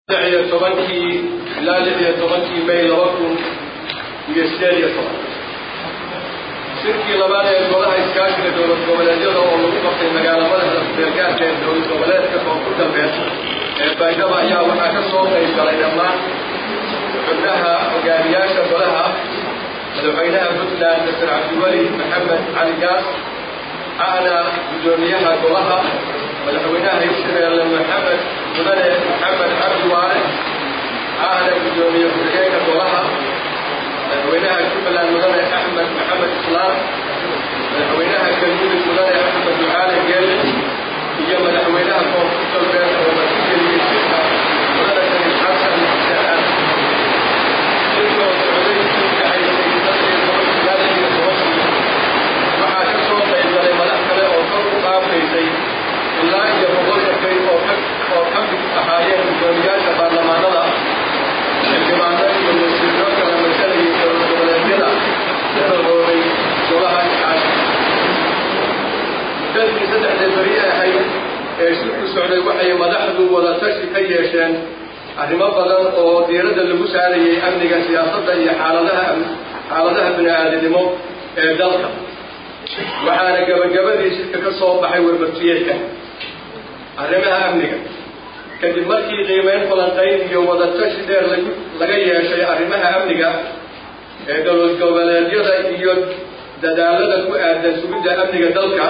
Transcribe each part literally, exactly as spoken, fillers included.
لعية طبنكي لا لعية طبنكي ميل وكم يستري طبعا. شركة لبانة الوضع إسكاش لدولة الدولة والمقطع المجال ماذا ترجع لدولة الدولة كفوق الدولة. بينما يا وحكى صوت إسرائيل ما قلناها وقالياش ولها لوحيناها مثل نصر عبد الولي محمد علي قاس أنا بدونيها قلها ولوحيناها يشتغل محمد مدن محمد عبد الوارث أنا بدونيها كلها قلها ولوحيناها كمل مدن أحمد محمد إسلام ولوحيناها كلمة مدن أحمد معالي قال هي ولوحيناها كونفوت البيت ومسيح الشيخة مدن الحسن الساعات ilaa iyo boqol kay oo ka oo ka mid ahaayeen gudoomiyaasha baarlamaanada xildhibaanada iyo wasiirro kala masalaya dowladgoboleedyada dadooday golaha shacabka dadkii saddexdii beri ahayd ee shirku socday waxay madaxdu wada tashi ka yeesheen arrimo badan oo diiradda lagu saarayay amniga siyaasadda iyo xaaladaha xaaladaha bini'aadanimo ee dalka waxaana gabagabadii shirka ka soo baxay warbartiyeedka arrimaha amniga kadib markii qiimeyn falanqayn iyo wada tashi dheer laga yeeshay arrimaha amniga ee dowlad goboleedyada iyo dadaalada ku aadan sugidda amniga dalka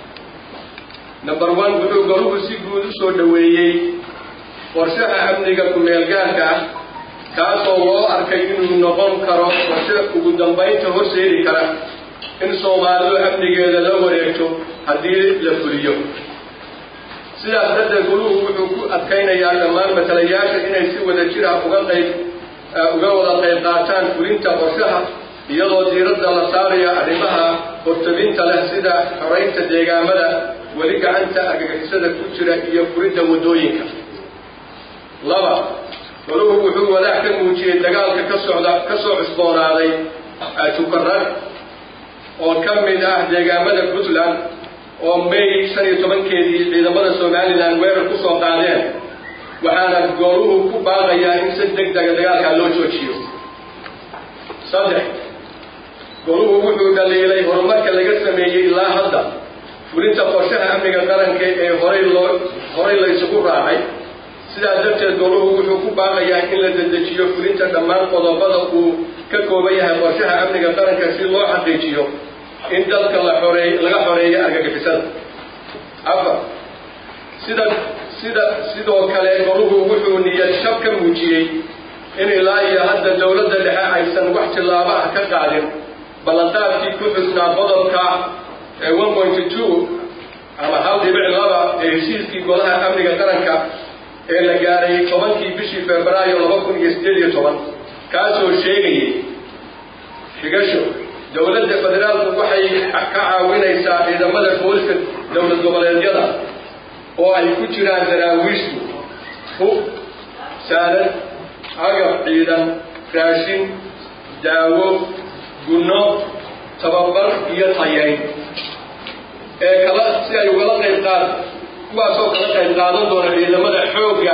number one wuxuu goruhu si guud u soo dhaweeyey qorshaha amniga ku-meelgaarka ah kaasoo loo arkay inuu noqon karo qorshe ugu dambaynta horseedi kara in Soomaalidu amnigeeda la wareegto haddii la fuliyo sidaas darteed goluhu wuxuu ku adkaynayaa dhammaan matalayaasha inay si wada jir ah uga qayb uga wada qayb qaataan fulinta qorshaha iyadoo diiradda la saarayo arrimaha hortabinta leh sida xoreynta deegaamada weli gacanta argagixisada ku jira iyo furidda waddooyinka laba goluhu wuxuu walaac ka muujiyey dagaalka ka socda ka soo cusboonaaday tukarrag oo ka mid ah deegaamada Puntland oo May shan iyo tobankeedii ciidamada Somaliland weerar ku soo qaadeen waxaana goluhu ku baaqayaa in si degdeg ah dagaalka loo joojiyo saddex goluhu wuxuu dhaliilay horumarka laga sameeyay ilaa hadda fulinta qorshaha amniga qaranka ee horey loo horey la isugu raacay sidaas darteed goluhu wuxuu ku baaqayaa in la dedejiyo fulinta dhammaan qodobada uu ka kooban yahay qorshaha amniga qaranka si loo xaqiijiyo in dalka la xoreey laga xoreeyo argagixisada afar sida sida sidoo kale goluhu wuxuu niyad shab ka muujiyey in ilaa iyo hadda dowladda dhexe aysan wax tilaabo ah ka qaadin ballanqaadkii ku xusnaa qodobka one point two ama hal dhibic laba ee heshiiskii golaha amniga qaranka ee la gaaray tobankii bishii Febraayo laba kun iyo siddeed iyo toban kaasoo sheegayay xigasho dowladda federaalku waxay ka caawinaysaa ciidamada booliska dowlad goboleedyada oo ay ku jiraan daraawiishtu hub saaran agab ciidan raashin daawo gunno tababar iyo tayayn ee kala si ay ugala qayb qaad kuwaasoo kala qayb qaadan doona ciidamada xoogga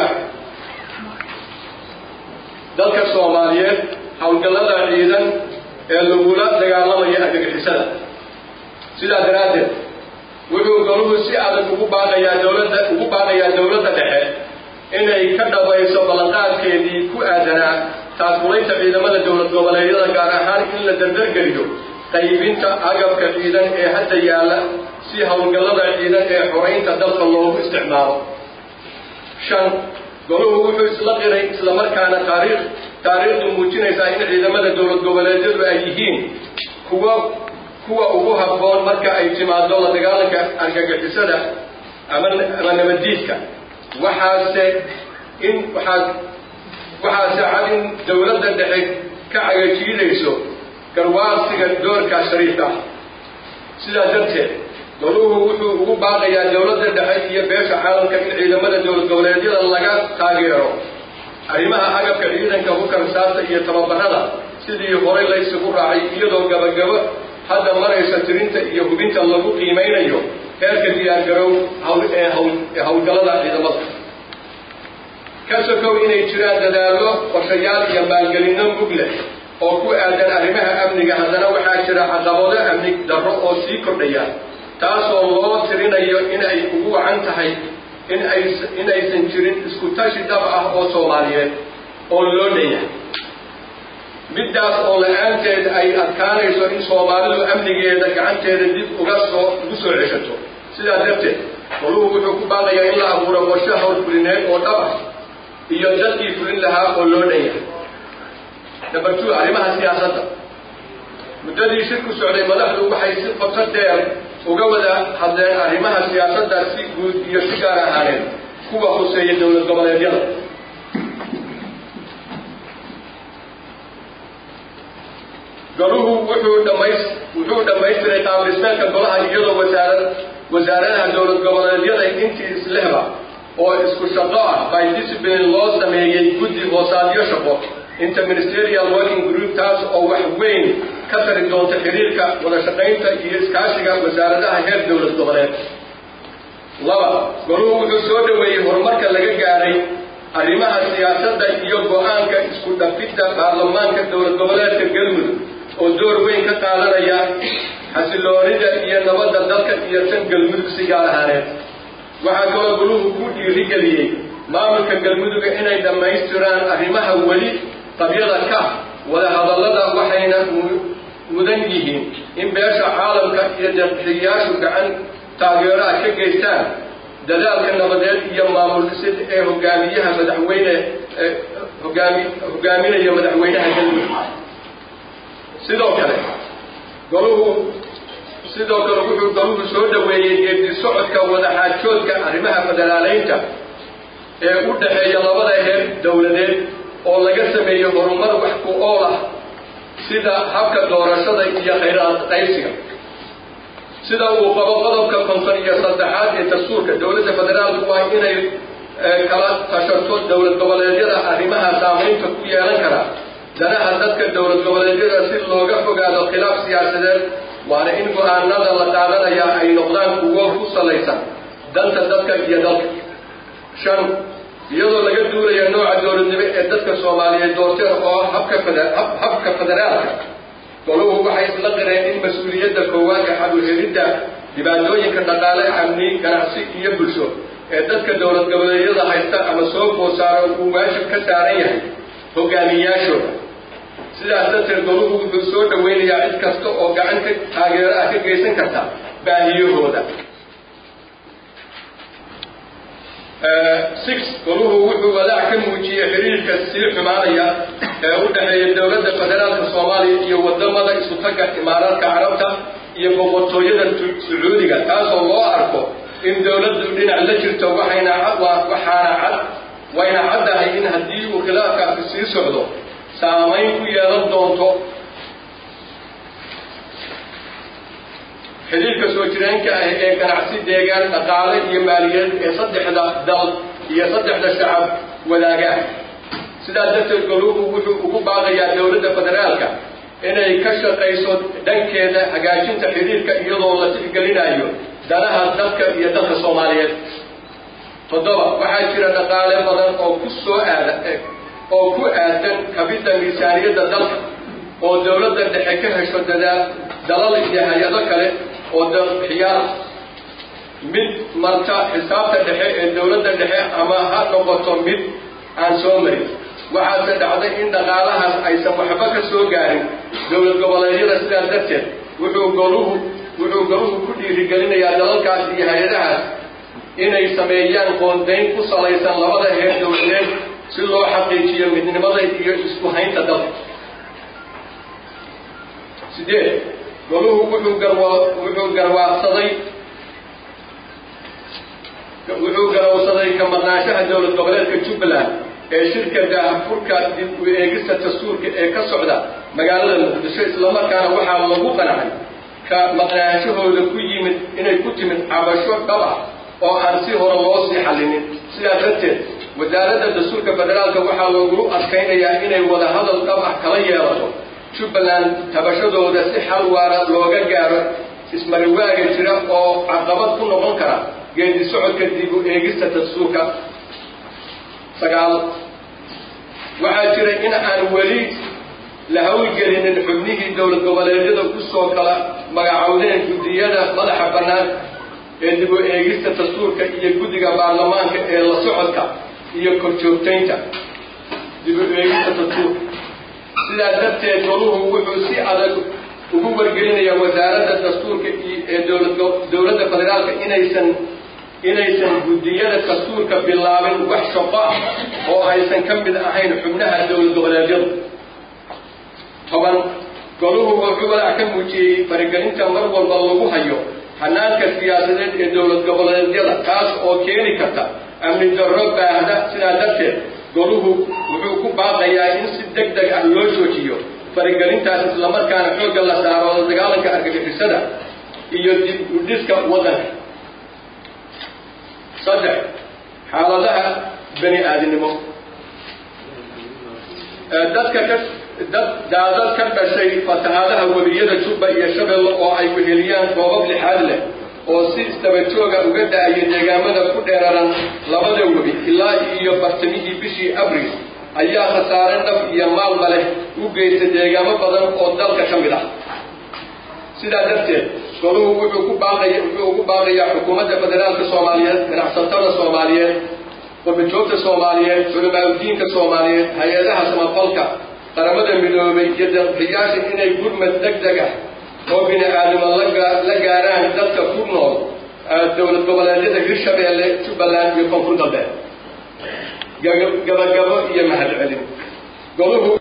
dalka Soomaaliyeed hawlgallada ciidan ee lagula dagaalamaya argagixisada sidaa daraaddeed wuxuu goluhu si adag ugu baaqayaa dowladda ugu baaqayaa dowladda dhexe inay ka dhabayso ballanqaadkeedii ku aadanaa taakulaynta ciidamada dowlad goboleedyada gaar ahaan in la dardargeliyo qaybinta agabka ciidan ee hadda yaalla si hawlgallada ciidan ee xoreynta dalka loogu isticmaalo shan goluhu wuxuu isla qiray isla markaana taariikh taariikhdu muujinaysaa in ciidamada dowlad goboleedyadu ay yihiin kuwa kuwa ugu habboon marka ay timaado la dagaalanka argagixisada ama ama nabadiidka waxaase in waxaa waxaase cad in dowladda dhexe ka cagajiidayso garwaasiga doorka shariifka ah sidaa darteed goluhu wuxuu ugu baaqayaa dowladda dhexe iyo beesha caalamka in ciidamada dowlad goboleedyada laga taageero arrimaha agabka ciidanka hukarsaasta iyo tababarada sidii horey la isugu raacay iyadoo gabagabo hadda maraysa tirinta iyo hubinta lagu qiimeynayo heerka diyaargarow hawl ee hawlgallada ciidamada كسكو إني جرى دلالو وشيال يمالجلنا مبلغ أو كو آدن أرمها أمنك هذا وحاشرة عقبضة أمنك درو أو سيكر ديان تاسو الله ترينا إن أي قوة عن تحي إن أي إن أي سنجرين إسكتاش دفعة أو صومالية أو لونية بدأت أول أنتد أي أذكار يسوع إن صومالي أمنك يدك عن تردد وقصو قصو عشته سيدا دبته ولو وحكو باقي إلا أبو ربوشة والبرينات وطبع يجدي فلن لها قولونية نبرتو علمها سياسة مددي شركو سعودي مدحلو بحيث قطر دير وقودا حضر علمها سياسة سيقود يشكار هانين كوبا خصية دولة قبل يجب قالوه وحو دميس وحو دميس ريقام الإسلام كالبلاها يجب وزارة وزارة دولة قبل يجب انتي إسلامها oo isku shaqo ah by discipline loo sameeyay guddi hoosaadyo shaqo interministerial working group taas oo wax weyn ka tari doonta xiriirka wada shaqaynta iyo iskaashiga wasaaradaha heer dowlad goboleed laba goluhu wuxuu soo dhaweeyay horumarka laga gaaray arrimaha siyaasadda iyo go'aanka isku dhafidda baarlamaanka dowlad goboleedka galmudug oo door weyn ka qaadanaya xasiloonida iyo nabadda dalka iyo tan galmudug si gaar ahaaneed waxaa kaloo goluhu ku dhiirigeliyey maamulka galmuduga inay dhammaystiraan arrimaha weli qabyada ka wada hadallada waxayna mudan yihiin in beesha caalamka iyo deeqbixiyayaashu gacan taageeraha ka geystaan dadaalka nabadeed iyo maamul dhisid ee hogaamiyaha madaxweyne hogaaminaya madaxweynaha galmudug sidoo kale goluhu sidoo kale wuxuu goluhu soo dhaweeyay geedi socodka wada xaajoodka arrimaha federaaleynta ee u dhaxeeya labada heer dowladeed oo laga sameeyo horumar wax ku ool ah sida habka doorashada iyo khayraad qaybsiga sida uu qabo qodobka konton iyo saddexaad ee dastuurka dowladda federaalku waa inay kala tashato dowlad goboleedyada arrimaha saamaynta ku yeelan kara danaha dadka dowlad goboleedyada si looga fogaado khilaaf siyaasadeed waana in go'aanada la qaadanayaa ay noqdaan kuwo ku salaysan danta dadka iyo dalka shan iyadoo laga duulayo nooca dowladnimo ee dadka Soomaaliyeed doorteen oo habka habka federaalka goluhu waxay isla qireen in mas'uuliyadda koowaad ee xal u helidda dhibaatooyinka dhaqaale amni ganacsi iyo bulsho ee dadka dowlad goboleedyada haysta ama soo boosaaro uu waajib ka saaran yahay hogaamiyaashooda sidaas darteed goluhu wuxuu soo dhaweynayaa cid kasta oo gacan ka taageeraha ka geysan karta baahiyahooda six goluhu wuxuu walaac ka muujiyey xiriirka sii xumaanaya ee u dhaxeeya dowladda federaalka Soomaaliya iyo wadamada isu taga Imaaraadka Carabta iyo boqortooyada Sacuudiga taasoo loo arko in dowladdu dhinac la jirto waxayna waxaana cad wayna caddahay in haddii uu khilaafkaasi sii socdo saamayn ku yeelan doonto xiriirka soo jireenka ah ee ganacsi deegaan dhaqaale iyo maaliyadeed ee saddexda dal iyo saddexda shacab wadaaga sidaas darteed goluhu wuxuu ugu baaqayaa dowladda federaalka inay ka shaqayso dhankeeda hagaajinta xiriirka iyadoo la tixgelinayo danaha dadka iyo dalka Soomaaliyeed toddoba waxaa jira dhaqaale badan oo ku soo aada oo ku aadan kabida miisaaniyadda dalka oo dowladda dhexe ka hesho dadaal dalal iyo hay'ado kale oo dalxiyaal mid marta xisaabta dhexe ee dowladda dhexe ama ha noqoto mid aan soo marin waxaase dhacday in dhaqaalahaas aysan waxba ka soo gaarin dowlad goboleedyada sidaas darteed wuxuu goluhu wuxuu goluhu ku dhiirigelinayaa dalalkaas iyo hay'adahaas inay sameeyaan qoondayn ku salaysan labada heer dowladeed si loo xaqiijiyo midnimada iyo isku haynta dalka sideed goluhu wuxuu garwaa wuxuu garwaaqsaday wuxuu garwaaqsaday ka maqnaanshaha dowlad goboleedka Jubbaland ee shirkadda afurka dib u eegista dastuurka ee ka socda magaalada Muqdisho isla markaana waxaa lagu qancay ka maqnaanshahooda ku yimid inay ku timid cabasho dhab ah oo aan si hore loo sii xallinin sidaas darteed wasaaradda dastuurka federaalka waxaa loogu adkaynayaa inay wada hadal dhab ah kala yeelato Jubbaland tabashadooda si xal waara looga gaaro ismariwaaga jira oo caqabad ku noqon kara geedi socodka dib u eegista dastuurka sagaal waxaa jira in aan weli la hawlgelinin xubnihii dowlad goboleedyada ku soo kala magacowdeen guddiyada madaxa bannaan ee dib u eegista dastuurka iyo guddiga baarlamaanka ee la socodka iyo korjoogtaynta dib u eegista dastuurka sidaa darteed goluhu wuxuu si adag ugu wargelinayaa wasaaradda dastuurka ee dowladda federaalka inaysan inaysan guddiyada dastuurka bilaabin wax shaqo ah oo aysan ka mid ahayn xubnaha dowlad goboleedyadu toban goluhu wuxuu walaac ka muujiyey faragelinta mar walba lagu hayo hanaanka siyaasadeed ee dowlad goboleedyada taas oo keeni karta amni darro baahda sidaa darteed goluhu wuxuu ku baaqayaa in si deg deg ah loo joojiyo faragelintaas islamarkaana xoogga la saaro dagaalanka argagixisada iyo dib u dhiska waddanka saddex xaaladaha bani aadamnimo dadka ka dad daadad ka dhashay fatahaadaha webiyada Jubba iyo Shabeelle oo ay weheliyaan koobab lixaad leh oo si istaba jooga uga dhacay deegaamada ku dheeraran labada webi ilaa iyo bartamihii bishii Abriil ayaa khasaare naf iyo maalba leh u geystay deegaamo badan oo dalka ka mid ah sidaa darteed goluhu wuxuu ku baaqayaa wuxuu ugu baaqayaa xukuumadda federaalka Soomaaliyeed ganacsatada Soomaaliyeed qurbajoogta Soomaaliyeed culimada Soomaaliyeed hay'adaha samafalka qaramada midoobay iyo dalxiyaasha inay gurmad degdeg ah oo bini'aadamo la gaaraan dadka ku nool dowlad goboleedyada Hirshabeelle Jubbaland iyo Koonfur Galbeed gabagabo iyo mahadcelin goluhu